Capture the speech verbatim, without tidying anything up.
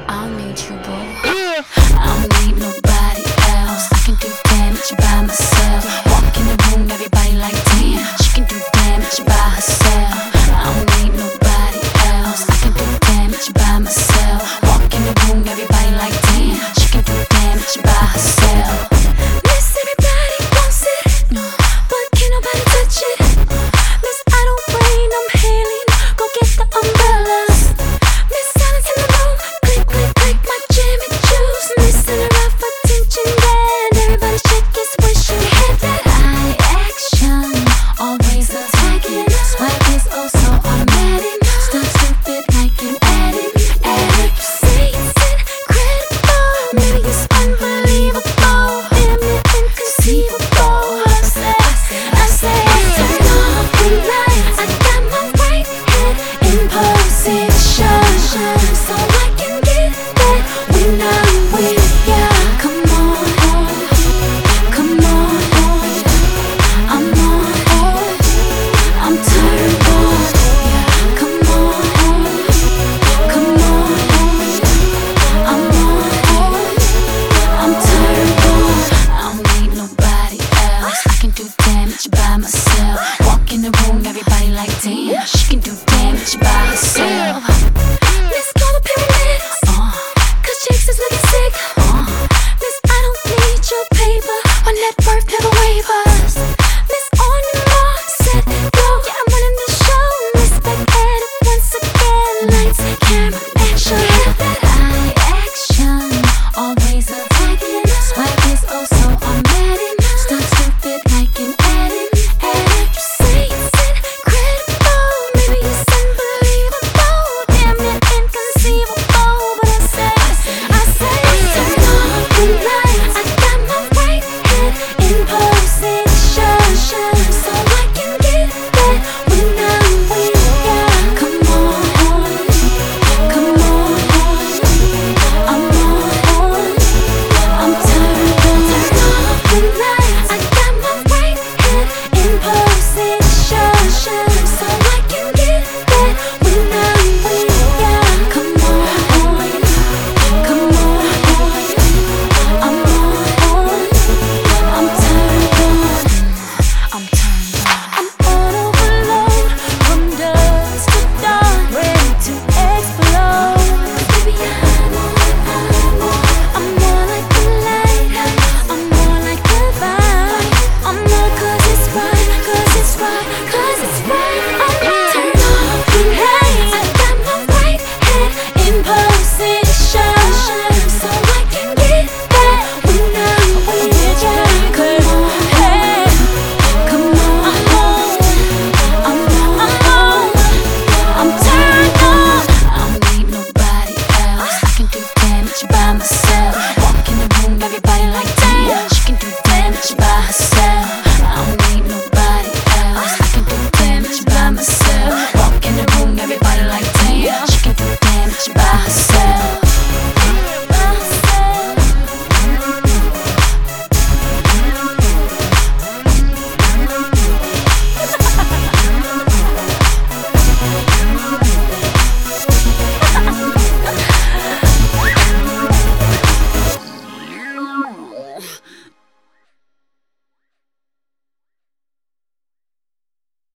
I'll need you, boo. I don't need nobody else. I can do damage by myself. Walk in the room, everybody like, damn, she can do damage by herself. I don't need nobody else. I can do damage by myself. Walk in the room, everybody like, damn, she can do damage by herself. Miss, everybody wants it, but can't nobody touch it. Miss, I don't rain, I'm hailing. Go get the umbrellas. Miss, silence in the room. Click, click, click, my jam and juice. Missing her off attention, then everybody shake his wish and head that eye action. Always attacking. Swag is oh so automatic. Stuck stupid like an addict. Addict. Say it's incredible. Maybe it's unbelievable. Damn it, inconceivable. I say, I say, I say, off the light. I got my right hand in position, so I can get that when I'm with ya. Come on, come on, I'm on, I'm turbo. Come on, come on, I'm on, I'm turbo. I don't need nobody else. I can do damage by myself. Walk in the room, everybody like, damn, she can do damage by herself. Miss, call the pyramids, uh, cause chicks is looking sick. uh, Miss, I don't need your paper. My net worth never wavers. Miss, on the mall, set, go. Yeah, I'm running the show. Miss, back at it once again. Lights, camera,